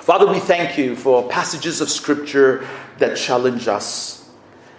Father, we thank you for passages of Scripture that challenge us,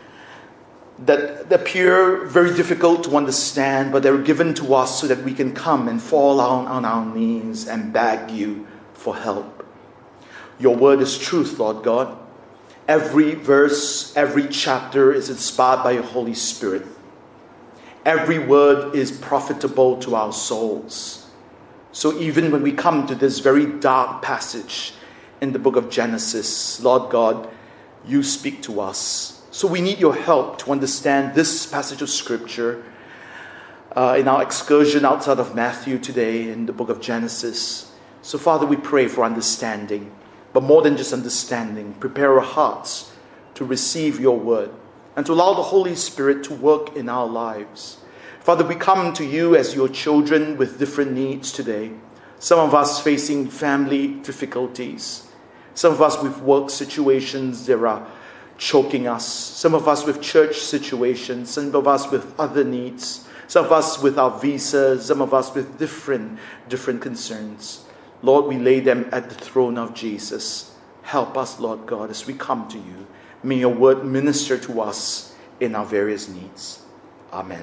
that appear very difficult to understand, but they're given to us so that we can come and fall on our knees and beg you for help. Your word is truth, Lord God. Every verse, every chapter is inspired by your Holy Spirit. Every word is profitable to our souls. So even when we come to this very dark passage in the book of Genesis, Lord God, you speak to us. So we need your help to understand this passage of Scripture in our excursion outside of Matthew today in the book of Genesis. So Father, we pray for understanding, but more than just understanding, prepare our hearts to receive your word and to allow the Holy Spirit to work in our lives. Father, we come to you as your children with different needs today. Some of us facing family difficulties. Some of us with work situations that are choking us. Some of us with church situations. Some of us with other needs. Some of us with our visas. Some of us with different concerns. Lord, we lay them at the throne of Jesus. Help us, Lord God, as we come to you. May your word minister to us in our various needs. Amen.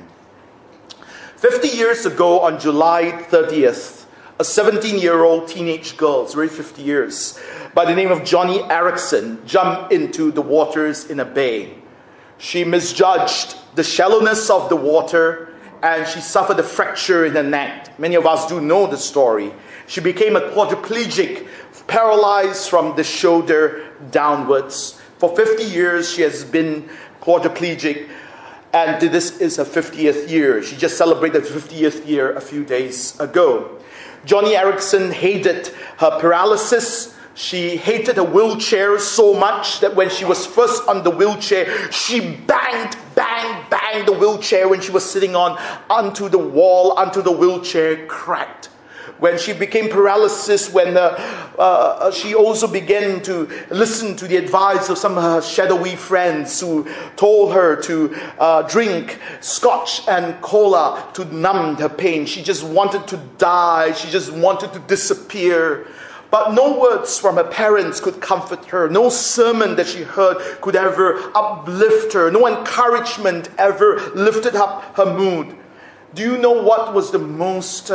50 years ago on July 30th, a 17-year-old teenage girl, it's already 50 years, by the name of Joni Eareckson jumped into the waters in a bay. She misjudged the shallowness of the water and she suffered a fracture in her neck. Many of us do know the story. She became a quadriplegic, paralyzed from the shoulder downwards. For 50 years she has been quadriplegic, and this is her 50th year. She just celebrated her 50th year a few days ago. Joni Eareckson hated her paralysis. She hated her wheelchair so much that when she was first on the wheelchair, she banged the wheelchair when she was sitting onto the wall, until the wheelchair cracked. When she became paralysis, when she also began to listen to the advice of some of her shadowy friends who told her to drink scotch and cola to numb her pain. She just wanted to die. She just wanted to disappear. But no words from her parents could comfort her. No sermon that she heard could ever uplift her. No encouragement ever lifted up her mood. Do you know what was the most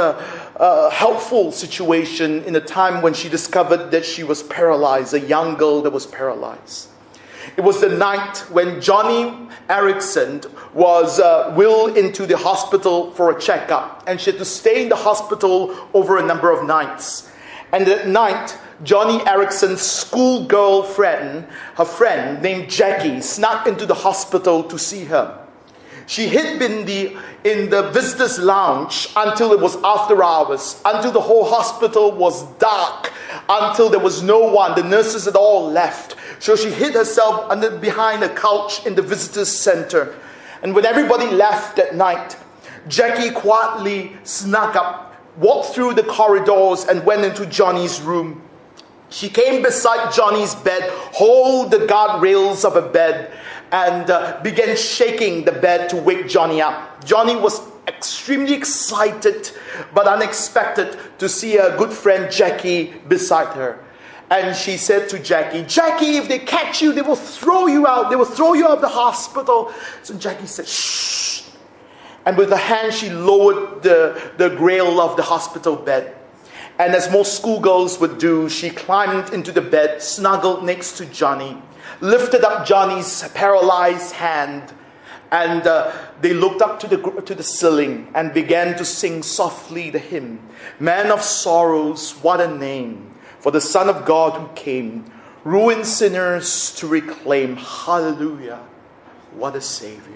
helpful situation in the time when she discovered that she was paralyzed, a young girl that was paralyzed? It was the night when Joni Eareckson was wheeled into the hospital for a checkup, and she had to stay in the hospital over a number of nights. And that night, Joni Eareckson's schoolgirl friend, her friend named Jackie, snuck into the hospital to see her. She hid in the visitors' lounge until it was after hours, until the whole hospital was dark, until there was no one. The nurses had all left. So she hid herself behind a couch in the visitors' center. And when everybody left that night, Jackie quietly snuck up, walked through the corridors and went into Joni's room. She came beside Joni's bed, hold the guardrails of her bed, and began shaking the bed to wake Joni up. Joni was extremely excited but unexpected to see her good friend Jackie beside her. And she said to Jackie, "Jackie, if they catch you, they will throw you out. They will throw you out of the hospital." So Jackie said, "Shh." And with her hand, she lowered the grail of the hospital bed. And as most schoolgirls would do, she climbed into the bed, snuggled next to Joni, lifted up Joni's paralyzed hand, and they looked up to the ceiling and began to sing softly the hymn, "Man of Sorrows, what a name, for the Son of God who came, ruined sinners to reclaim. Hallelujah, what a Savior."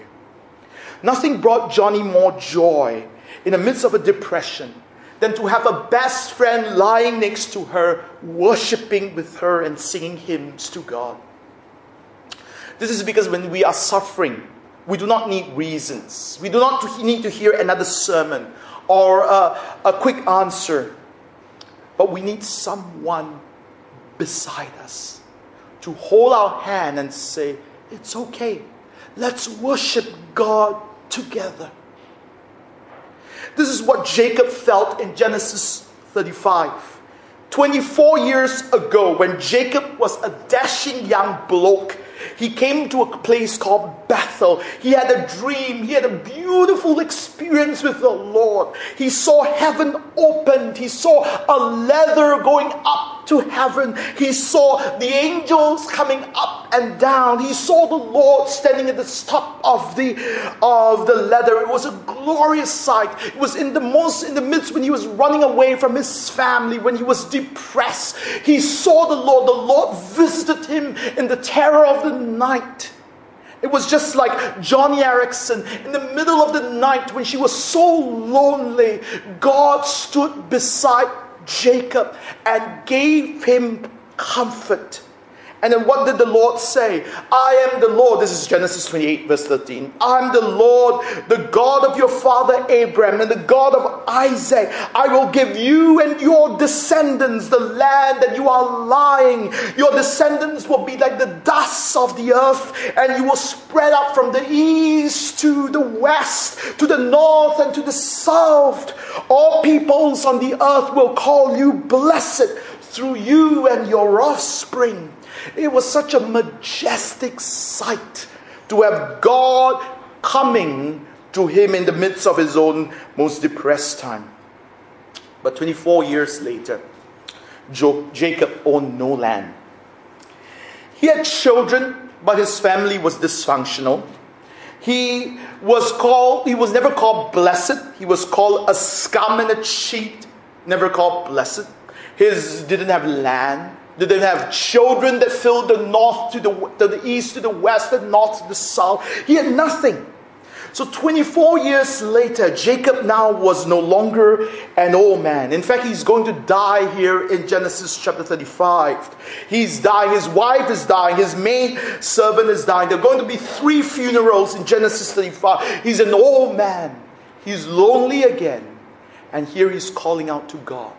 Nothing brought Joni more joy in the midst of a depression than to have a best friend lying next to her, worshiping with her and singing hymns to God. This is because when we are suffering, we do not need reasons. We do not need to hear another sermon or a quick answer. But we need someone beside us to hold our hand and say, "It's okay. Let's worship God together." This is what Jacob felt in Genesis 35 24 years ago, when Jacob was a dashing young bloke, he came to a place called Bethel. He had a dream. He had a beautiful experience with the Lord. He saw heaven opened. He saw a ladder going up to heaven. He saw the angels coming up and down. He saw the Lord standing at the top of the ladder. It was a glorious sight. It was in the midst when he was running away from his family, when he was depressed. He saw the Lord. The Lord visited him in the terror of the night. It was just like Johnny Erickson in the middle of the night when she was so lonely. God stood beside Jacob and gave him comfort. And then what did the Lord say? I am the Lord. This is Genesis 28 verse 13. I am the Lord, the God of your father Abraham and the God of Isaac. I will give you and your descendants the land that you are lying. Your descendants will be like the dust of the earth, and you will spread out from the east to the west, to the north and to the south. All peoples on the earth will call you blessed through you and your offspring. It was such a majestic sight to have God coming to him in the midst of his own most depressed time. But 24 years later, Jacob owned no land. He had children, but his family was dysfunctional. He was never called blessed. He was called a scum and a cheat, never called blessed. He didn't have land. They didn't have children that filled the north to the east, to the west, the north to the south. He had nothing. So 24 years later, Jacob now was no longer an old man. In fact, he's going to die here in Genesis chapter 35. He's dying. His wife is dying. His maid servant is dying. There are going to be 3 funerals in Genesis 35. He's an old man. He's lonely again. And here he's calling out to God.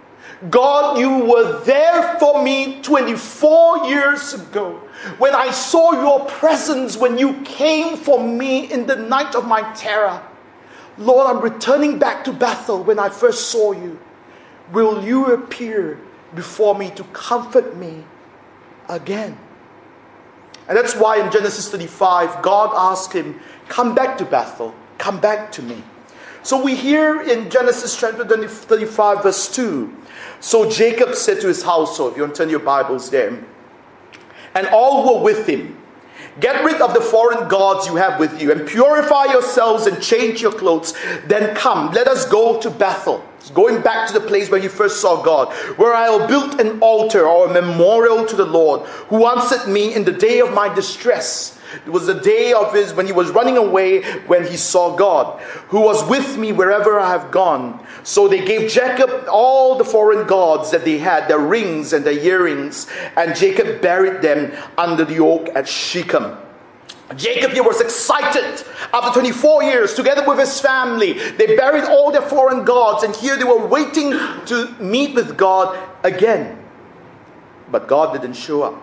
God, you were there for me 24 years ago when I saw your presence, when you came for me in the night of my terror. Lord, I'm returning back to Bethel when I first saw you. Will you appear before me to comfort me again? And that's why in Genesis 35, God asked him, come back to Bethel, come back to me. So we hear in Genesis chapter 35 verse 2, so Jacob said to his household, if you want to turn your Bibles there, and all were with him, get rid of the foreign gods you have with you, and purify yourselves and change your clothes. Then come, let us go to Bethel. It's going back to the place where he first saw God, where I will build an altar or a memorial to the Lord, who answered me in the day of my distress. It was the day of when he was running away, when he saw God, who was with me wherever I have gone. So they gave Jacob all the foreign gods that they had, their rings and their earrings, and Jacob buried them under the oak at Shechem. Jacob here was excited. After 24 years, together with his family, they buried all their foreign gods, and here they were waiting to meet with God again. But God didn't show up.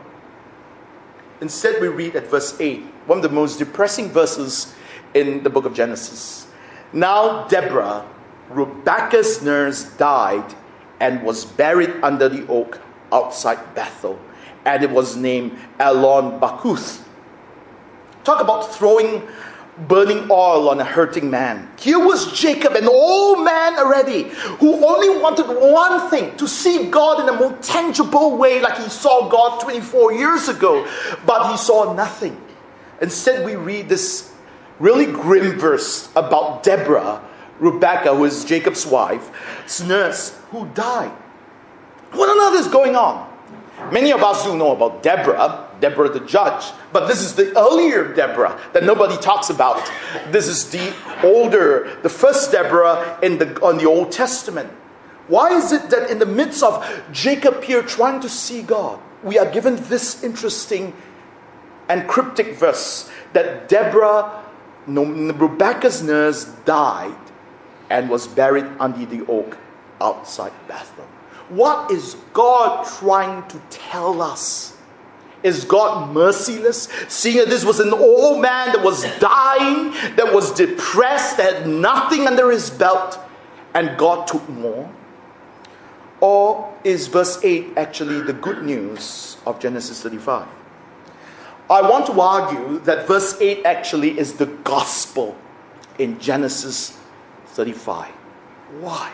Instead, we read at verse 8, one of the most depressing verses in the book of Genesis. Now Deborah, Rebekah's nurse, died and was buried under the oak outside Bethel, and it was named Elon Bakuth. Talk about throwing burning oil on a hurting man. Here was Jacob, an old man already, who only wanted one thing, to see God in a more tangible way like he saw God 24 years ago. But he saw nothing. Instead, we read this really grim verse about Deborah, Rebekah, who is Jacob's wife, nurse, who died. What on earth is going on? Many of us do know about Deborah the judge. But this is the earlier Deborah that nobody talks about. This is the older, the first Deborah on the Old Testament. Why is it that in the midst of Jacob here trying to see God, we are given this interesting and cryptic verse that Deborah, Rebekah's nurse, died and was buried under the oak outside Bethel? What is God trying to tell us? Is God merciless? Seeing that this was an old man that was dying, that was depressed, that had nothing under his belt, and God took more? Or is verse 8 actually the good news of Genesis 35? I want to argue that verse 8 actually is the gospel in Genesis 35. Why?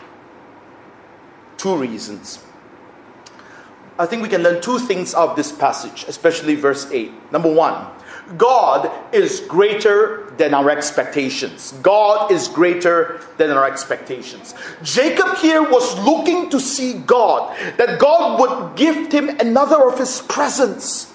Two reasons. I think we can learn two things out of this passage, especially verse 8. Number one, God is greater than our expectations. God is greater than our expectations. Jacob here was looking to see God, that God would gift him another of his presents.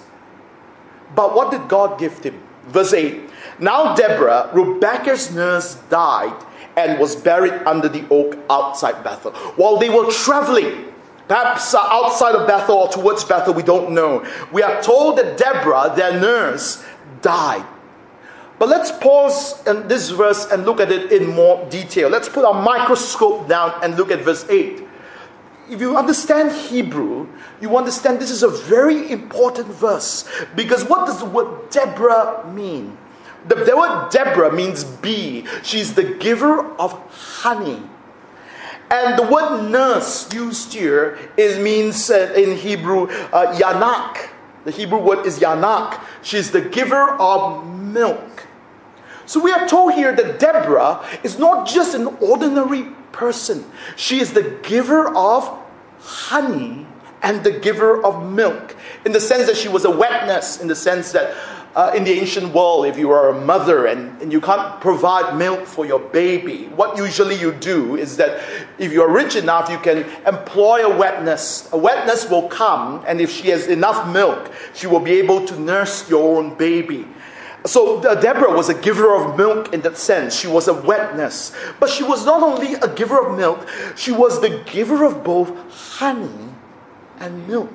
But what did God gift him? Verse 8. Now Deborah, Rebekah's nurse, died and was buried under the oak outside Bethel. While they were traveling, perhaps outside of Bethel or towards Bethel, we don't know, we are told that Deborah, their nurse, died. But let's pause in this verse and look at it in more detail. Let's put our microscope down and look at verse 8. If you understand Hebrew, you understand this is a very important verse. Because what does the word Deborah mean? The word Deborah means bee. She's the giver of honey. And the word nurse used here means in Hebrew yanak. The Hebrew word is yanak. She's the giver of milk. So we are told here that Deborah is not just an ordinary person. She is the giver of honey and the giver of milk. In the sense that she was a wet nurse, in the sense that in the ancient world, if you are a mother and you can't provide milk for your baby, what usually you do is that if you're rich enough, you can employ a wet nurse. A wet nurse will come, and if she has enough milk, she will be able to nurse your own baby. So Deborah was a giver of milk in that sense. She was a wet nurse. But she was not only a giver of milk, she was the giver of both honey and milk.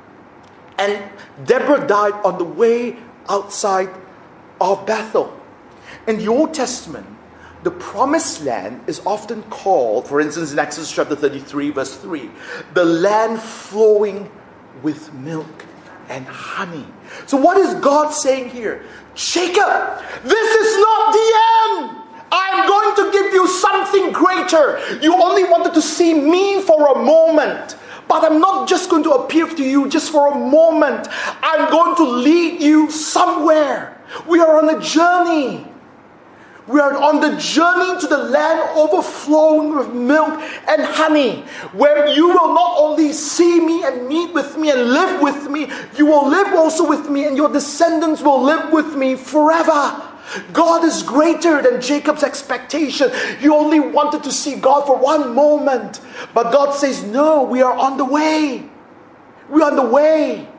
And Deborah died on the way outside of Bethel. In the Old Testament, the promised land is often called, for instance in Exodus chapter 33 verse 3, the land flowing with milk and honey. So what is God saying here? Jacob, this is not the end. I'm going to give you something greater. You only wanted to see me for a moment. But I'm not just going to appear to you just for a moment. I'm going to lead you somewhere. We are on a journey. We are on the journey to the land overflowing with milk and honey, where you will not only see me and meet with me and live with me, you will live also with me, and your descendants will live with me forever. God is greater than Jacob's expectation. He only wanted to see God for one moment. But God says, no, we are on the way. We are on the way.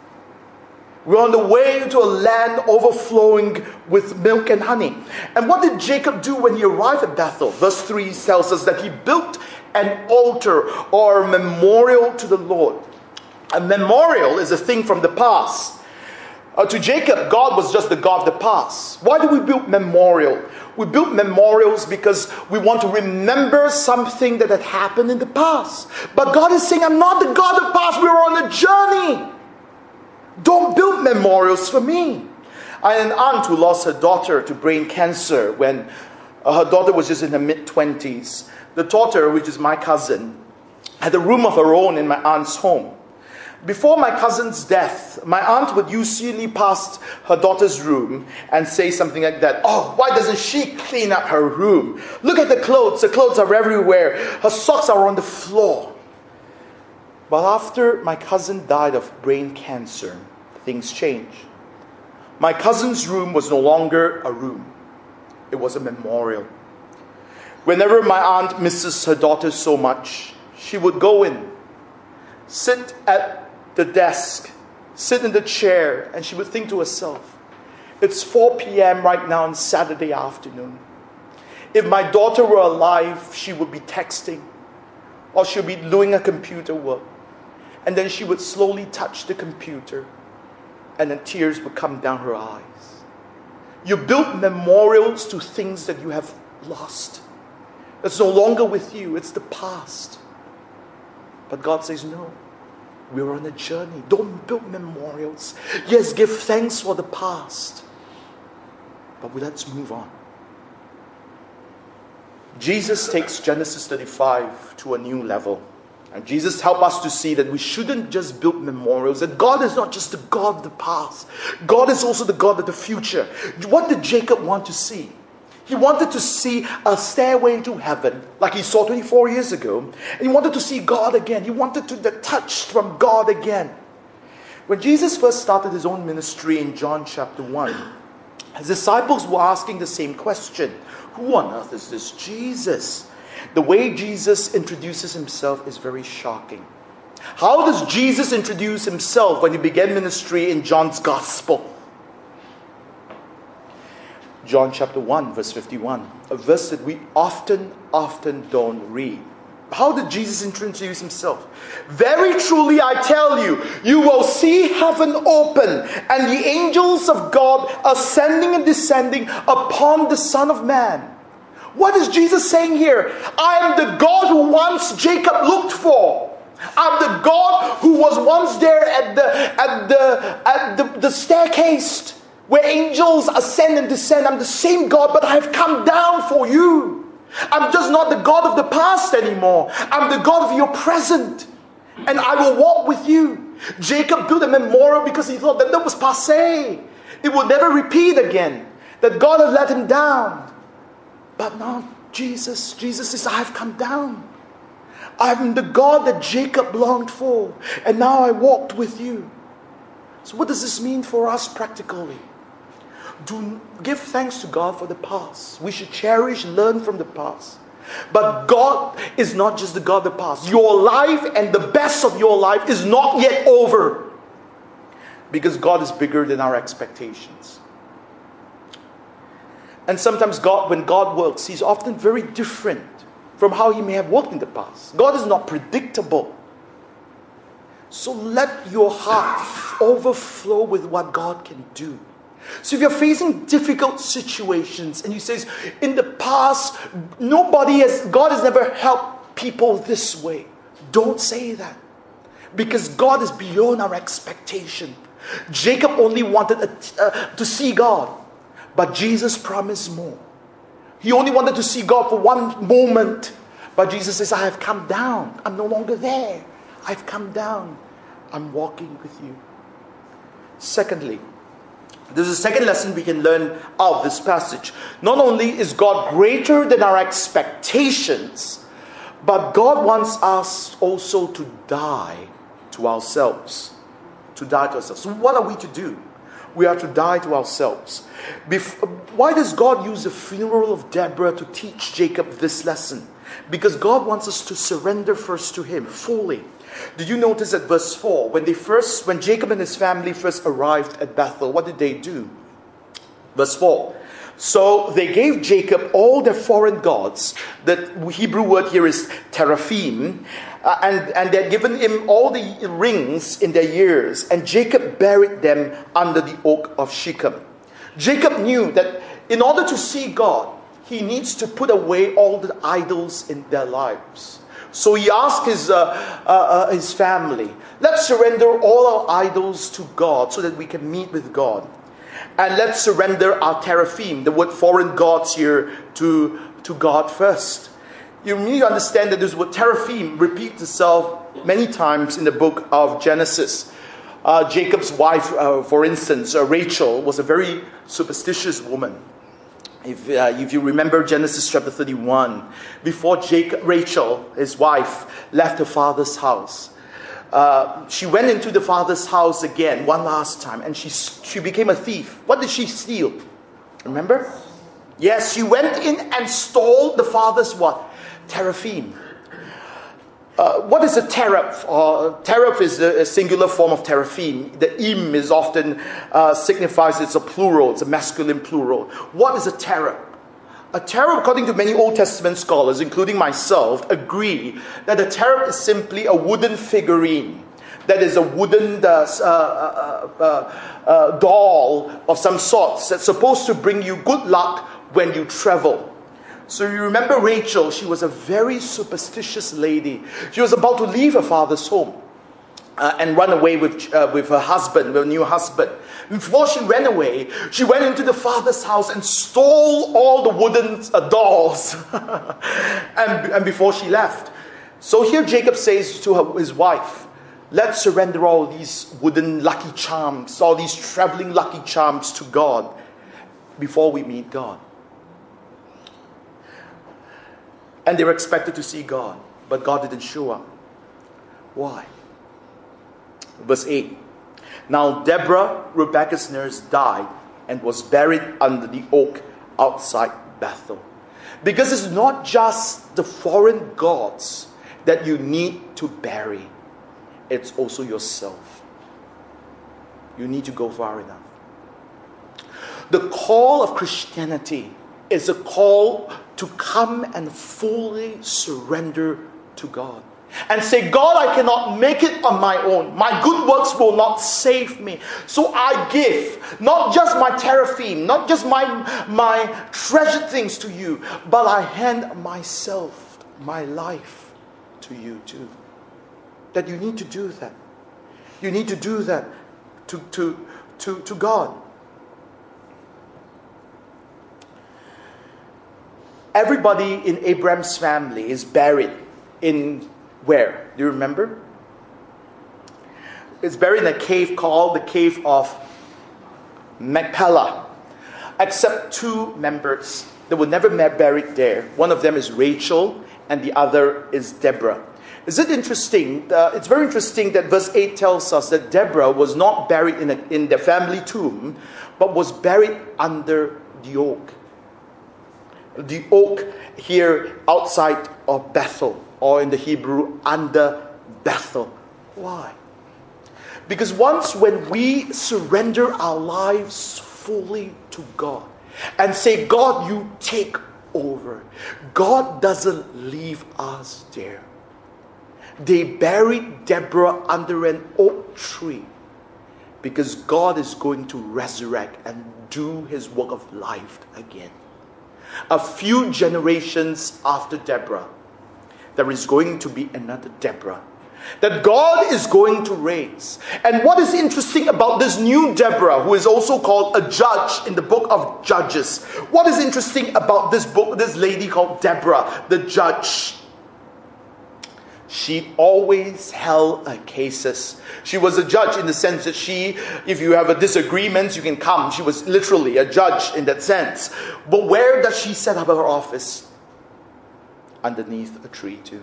We're on the way to a land overflowing with milk and honey. And what did Jacob do when he arrived at Bethel? Verse 3 tells us that he built an altar or a memorial to the Lord. A memorial is a thing from the past. To Jacob, God was just the God of the past. Why do we build memorial? We build memorials because we want to remember something that had happened in the past. But God is saying, I'm not the God of the past. We are on a journey. Don't build memorials for me. I had an aunt who lost her daughter to brain cancer when her daughter was just in her mid-20s. The daughter, which is my cousin, had a room of her own in my aunt's home. Before my cousin's death, my aunt would usually pass her daughter's room and say something like that. Oh, why doesn't she clean up her room? Look at the clothes. The clothes are everywhere. Her socks are on the floor. But after my cousin died of brain cancer, things changed. My cousin's room was no longer a room. It was a memorial. Whenever my aunt misses her daughter so much, she would go in, sit at the desk, sit in the chair, and she would think to herself, it's 4 p.m. right now on Saturday afternoon. If my daughter were alive, she would be texting, or she would be doing her computer work. And then she would slowly touch the computer, and then tears would come down her eyes. You build memorials to things that you have lost. It's no longer with you, it's the past. But God says, no. We're on a journey. Don't build memorials. Yes, give thanks for the past. But let's move on. Jesus takes Genesis 35 to a new level. And Jesus helped us to see that we shouldn't just build memorials, that God is not just the God of the past. God is also the God of the future. What did Jacob want to see? He wanted to see a stairway into heaven, like he saw 24 years ago. And he wanted to see God again. He wanted the touch from God again. When Jesus first started his own ministry in John chapter 1, his disciples were asking the same question. Who on earth is this Jesus? The way Jesus introduces himself is very shocking. How does Jesus introduce himself when he began ministry in John's Gospel? John chapter 1, verse 51. A verse that we often don't read. How did Jesus introduce himself? Very truly I tell you, you will see heaven open and the angels of God ascending and descending upon the Son of Man. What is Jesus saying here? I am the God who once Jacob looked for. I'm the God who was once there at the staircase where angels ascend and descend. I'm the same God, but I have come down for you. I'm just not the God of the past anymore. I'm the God of your present. And I will walk with you. Jacob built a memorial because he thought that was passé. It will never repeat again. That God had let him down. But now Jesus says, I have come down. I'm the God that Jacob longed for. And now I walked with you. So what does this mean for us practically? Do give thanks to God for the past. We should cherish, learn from the past. But God is not just the God of the past. Your life and the best of your life is not yet over. Because God is bigger than our expectations. And sometimes when God works, He's often very different from how He may have worked in the past. God is not predictable. So let your heart overflow with what God can do. So if you're facing difficult situations and you say, in the past, God has never helped people this way. Don't say that. Because God is beyond our expectation. Jacob only wanted to see God. But Jesus promised more. He only wanted to see God for one moment. But Jesus says, I have come down. I'm no longer there. I've come down. I'm walking with you. Secondly, there's a second lesson we can learn out of this passage. Not only is God greater than our expectations, but God wants us also to die to ourselves. To die to ourselves. So what are we to do? We are to die to ourselves. Why does God use the funeral of Deborah to teach Jacob this lesson? Because God wants us to surrender first to Him fully. Did you notice at verse 4, when Jacob and his family first arrived at Bethel, what did they do? Verse 4. So they gave Jacob all their foreign gods. The Hebrew word here is teraphim. And they had given him all the rings in their ears. And Jacob buried them under the oak of Shechem. Jacob knew that in order to see God, he needs to put away all the idols in their lives. So he asked his family, let's surrender all our idols to God so that we can meet with God. And let's surrender our teraphim, the word foreign gods here, to God first. You need to understand that this word teraphim repeats itself many times in the book of Genesis. Jacob's wife, for instance, Rachel, was a very superstitious woman. If you remember Genesis chapter 31, before Rachel, his wife, left her father's house, she went into the father's house again, one last time, and she became a thief. What did she steal? Remember? Yes, she went in and stole the father's what? Teraphim. What is a teraph? Teraph is a singular form of teraphim. The im is often signifies it's a plural, it's a masculine plural. What is a teraph? A teraph, according to many Old Testament scholars, including myself, agree that a teraph is simply a wooden figurine. That is a wooden doll of some sort that's supposed to bring you good luck when you travel. So you remember Rachel, she was a very superstitious lady. She was about to leave her father's home and run away with her husband, with a new husband. Before she ran away, she went into the father's house and stole all the wooden dolls. and before she left, So here Jacob says to his wife, let's surrender all these wooden lucky charms, all these traveling lucky charms to God before we meet God. And they were expected to see God, but God didn't show up. Why? Verse 8. Now Deborah, Rebekah's nurse, died and was buried under the oak outside Bethel. Because it's not just the foreign gods that you need to bury. It's also yourself. You need to go far enough. The call of Christianity is a call to come and fully surrender to God. And say, God, I cannot make it on my own. My good works will not save me. So I give, not just my teraphim, not just my treasured things to you, but I hand myself, my life to you too. That you need to do that. You need to do that to God. Everybody in Abraham's family is buried in where? Do you remember? It's buried in a cave called the Cave of Machpelah. Except two members that were never buried there. One of them is Rachel and the other is Deborah. Is it interesting? It's very interesting that verse 8 tells us that Deborah was not buried in the family tomb, but was buried under the oak. The oak here outside of Bethel, or in the Hebrew, under Bethel. Why? Because once when we surrender our lives fully to God and say, God, you take over, God doesn't leave us there. They buried Deborah under an oak tree because God is going to resurrect and do his work of life again. A few generations after Deborah, there is going to be another Deborah that God is going to raise. And what is interesting about this new Deborah, who is also called a judge in the book of Judges, what is interesting about this book, this lady called Deborah, the judge? She always held her cases. She was a judge in the sense that if you have a disagreement, you can come. She was literally a judge in that sense. But where does she set up her office? Underneath a tree too.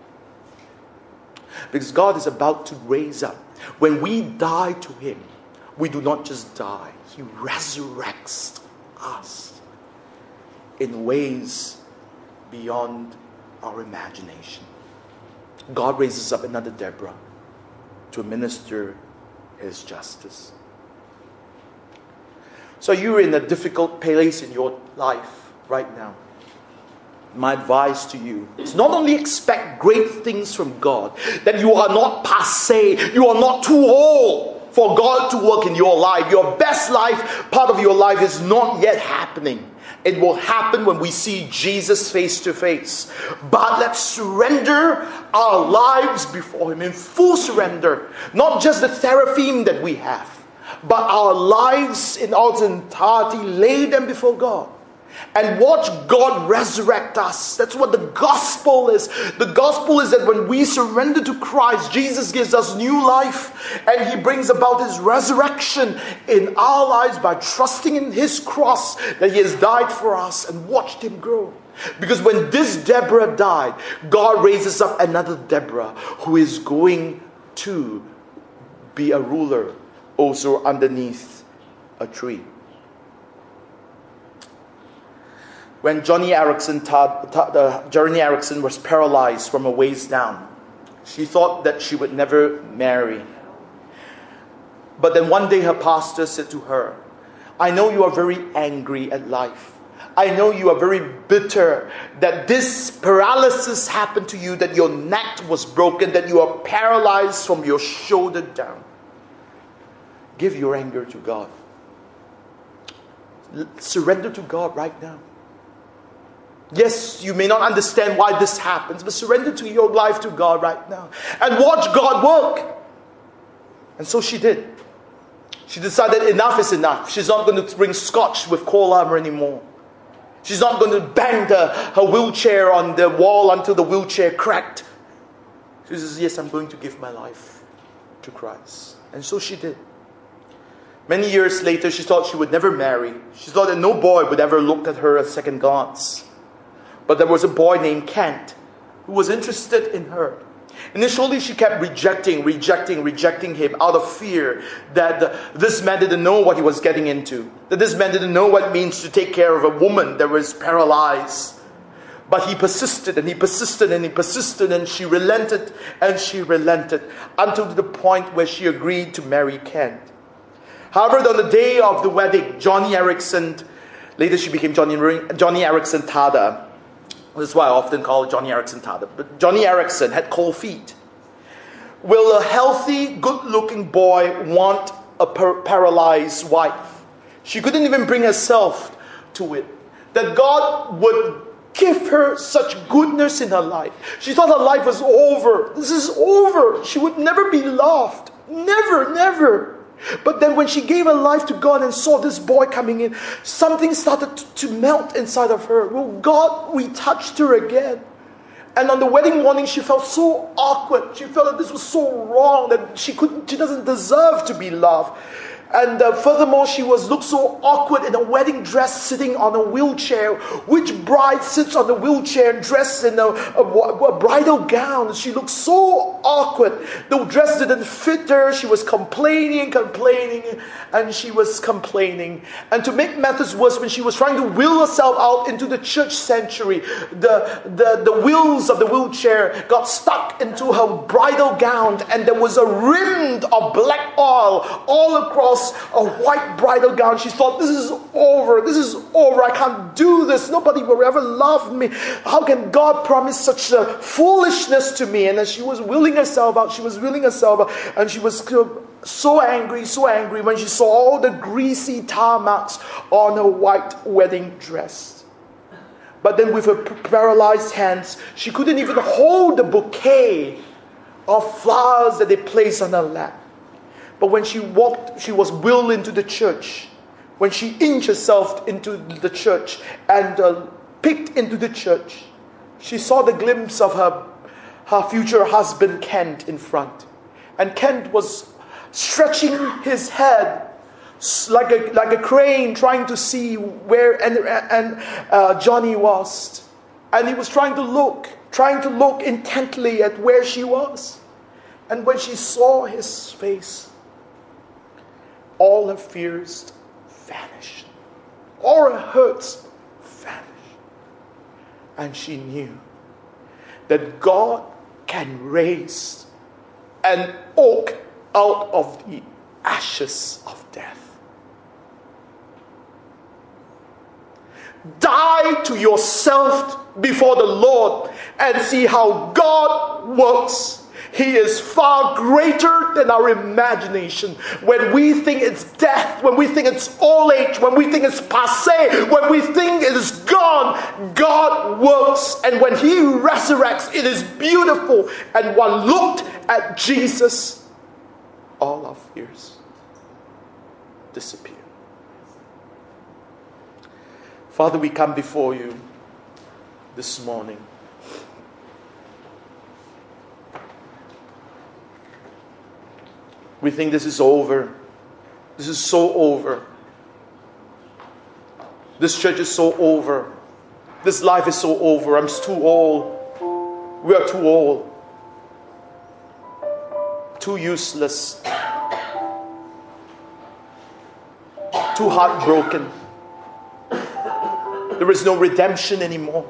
Because God is about to raise up. When we die to him, we do not just die. He resurrects us in ways beyond our imagination. God raises up another Deborah to administer his justice. So you're in a difficult place in your life right now. My advice to you is not only expect great things from God, that you are not passé, you are not too old for God to work in your life. Your best life, part of your life, is not yet happening. It will happen when we see Jesus face to face. But let's surrender our lives before him in full surrender. Not just the teraphim that we have, but our lives in all its entirety, lay them before God. And watch God resurrect us. That's what the gospel is. The gospel is that when we surrender to Christ, Jesus gives us new life. And he brings about his resurrection in our lives by trusting in his cross, that he has died for us, and watched him grow. Because when this Deborah died, God raises up another Deborah who is going to be a ruler also underneath a tree. When Joni Eareckson was paralyzed from her waist down, she thought that she would never marry. But then one day her pastor said to her, I know you are very angry at life. I know you are very bitter that this paralysis happened to you, that your neck was broken, that you are paralyzed from your shoulder down. Give your anger to God. Surrender to God right now. Yes, you may not understand why this happens, but surrender to your life to God right now. And watch God work. And so she did. She decided enough is enough. She's not going to bring scotch with coal armor anymore. She's not going to bang her wheelchair on the wall until the wheelchair cracked. She says, yes, I'm going to give my life to Christ. And so she did. Many years later, she thought she would never marry. She thought that no boy would ever look at her at second glance. But there was a boy named Kent who was interested in her. Initially, she kept rejecting him out of fear that this man didn't know what he was getting into. That this man didn't know what it means to take care of a woman that was paralyzed. But he persisted and he persisted and he persisted, and she relented until to the point where she agreed to marry Kent. However, on the day of the wedding, Johnny Erickson, later she became Johnny Erickson Tada. That's why I often call it Johnny Erickson Tada. But Johnny Erickson had cold feet. Will a healthy, good-looking boy want a paralyzed wife? She couldn't even bring herself to it. That God would give her such goodness in her life. She thought her life was over. This is over. She would never be loved. Never, never. But then when she gave her life to God and saw this boy coming in, something started to melt inside of her. Well, God retouched her again. And on the wedding morning, she felt so awkward. She felt that this was so wrong, that she doesn't deserve to be loved. And furthermore, she looked so awkward in a wedding dress, sitting on a wheelchair. Which bride sits on the wheelchair dressed in a bridal gown? She looked so awkward. The dress didn't fit her. She was complaining. And to make matters worse, when she was trying to wheel herself out into the church sanctuary, the wheels of the wheelchair got stuck into her bridal gown, and there was a rim of black oil all across a white bridal gown. She thought, this is over. I can't do this. Nobody will ever love me. How can God promise such a foolishness to me? And as she was wheeling herself out, and she was so angry when she saw all the greasy tar marks on her white wedding dress. But then with her paralyzed hands, she couldn't even hold the bouquet of flowers that they placed on her lap. But when she was wheeled into the church. When she inched herself into the church and peeked into the church, she saw the glimpse of her future husband, Kent, in front. And Kent was stretching his head like a crane, trying to see where Johnny was. And he was trying to look intently at where she was. And when she saw his face, all her fears vanished. All her hurts vanished. And she knew that God can raise an oak out of the ashes of death. Die to yourself before the Lord and see how God works. He is far greater than our imagination. When we think it's death, when we think it's old age, when we think it's passé, when we think it is gone, God works. And when He resurrects, it is beautiful. And one looked at Jesus, all our fears disappear. Father, we come before you this morning. We think this is over. This is so over. This church is so over. This life is so over. I'm too old. We are too old. Too useless. Too heartbroken. There is no redemption anymore.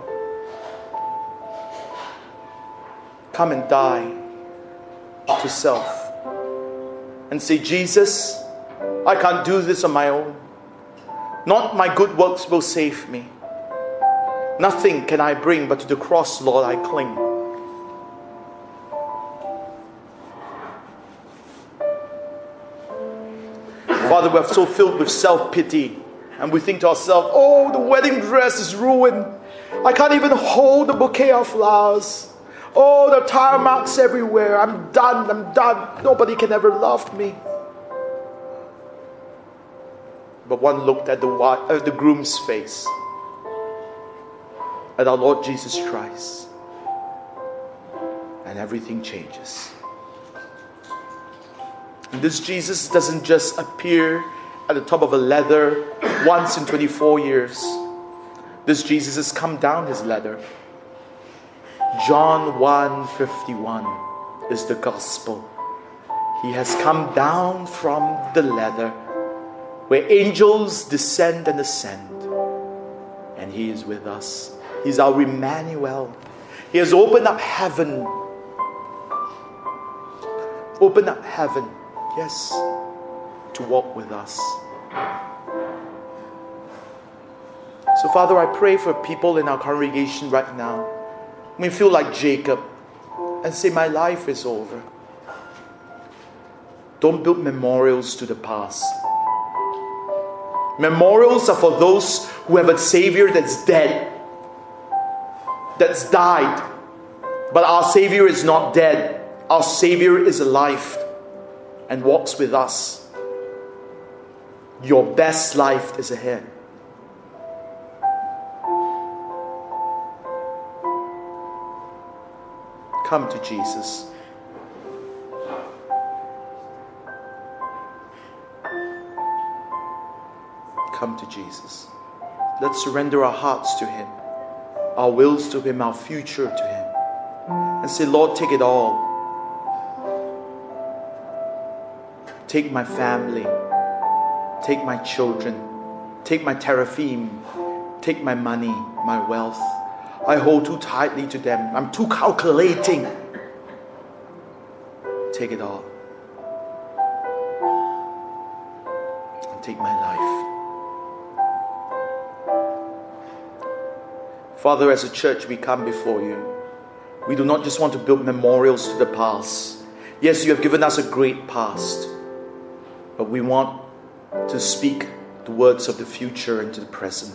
Come and die to self. And say, Jesus, I can't do this on my own. Not my good works will save me. Nothing can I bring, but to the cross, Lord, I cling. Father, we are so filled with self-pity. And we think to ourselves, oh, the wedding dress is ruined. I can't even hold the bouquet of flowers. Oh, the tire marks everywhere. I'm done. Nobody can ever love me. But one looked at the groom's face, at our Lord Jesus Christ, and everything changes. And this Jesus doesn't just appear at the top of a ladder once in 24 years. This Jesus has come down his ladder. John 1:51 is the gospel. He has come down from the ladder where angels descend and ascend. And he is with us. He's our Emmanuel. He has opened up heaven. Opened up heaven, yes, to walk with us. So Father, I pray for people in our congregation right now. We feel like Jacob and say, my life is over. Don't build memorials to the past. Memorials are for those who have a Savior that's dead, that's died. But our Savior is not dead. Our Savior is alive and walks with us. Your best life is ahead. Come to Jesus. Come to Jesus. Let's surrender our hearts to Him, our wills to Him, our future to Him. And say, Lord, take it all. Take my family. Take my children. Take my teraphim. Take my money, my wealth. I hold too tightly to them. I'm too calculating. Take it all. And take my life. Father, as a church, we come before you. We do not just want to build memorials to the past. Yes, you have given us a great past. But we want to speak the words of the future into the present.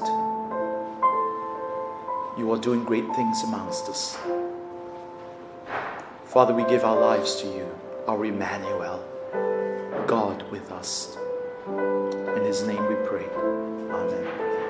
You are doing great things amongst us. Father, we give our lives to you, our Emmanuel, God with us. In His name we pray. Amen.